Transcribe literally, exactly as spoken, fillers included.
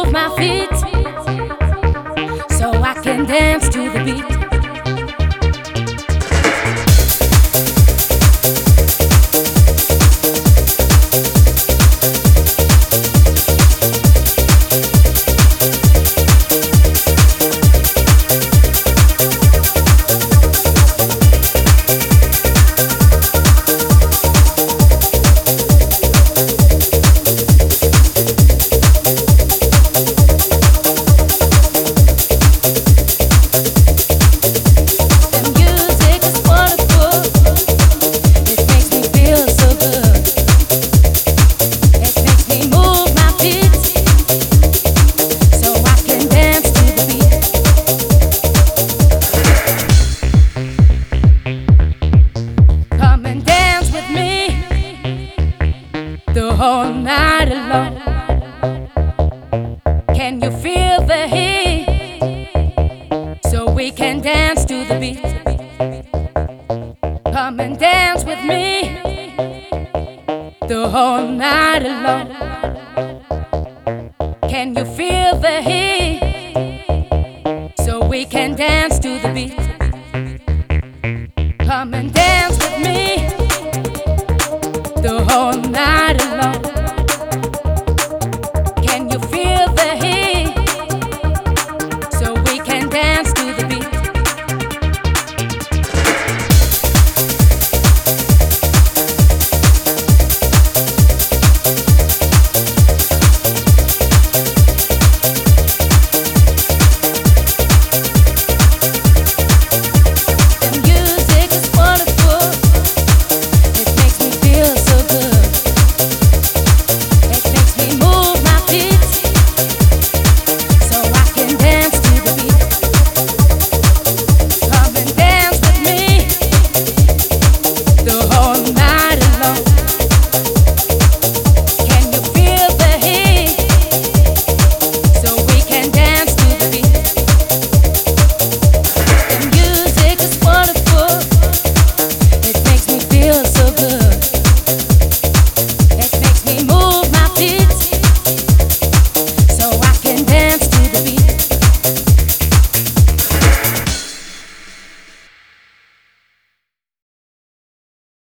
move my feet so I can dance to the beat. The whole night long. Can you feel the heat? So we can dance to the beat. Come and dance with me the whole night long. Can you feel the heat? So we can dance to the beat. Come and dance.